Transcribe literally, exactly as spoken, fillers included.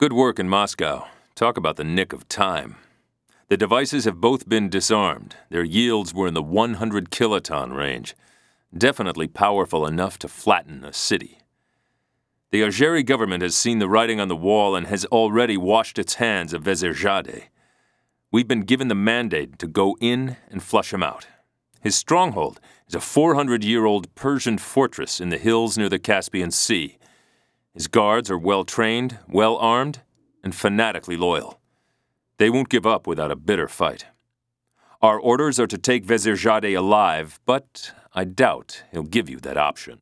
Good work in Moscow. Talk about the nick of time. The devices have both been disarmed. Their yields were in the one hundred kiloton range. Definitely powerful enough to flatten a city. The Algeri government has seen the writing on the wall and has already washed its hands of Vezirjadeh. We've been given the mandate to go in and flush him out. His stronghold is a four hundred year old Persian fortress in the hills near the Caspian Sea. His guards are well-trained, well-armed, and fanatically loyal. They won't give up without a bitter fight. Our orders are to take Vezirjadeh alive, but I doubt he'll give you that option.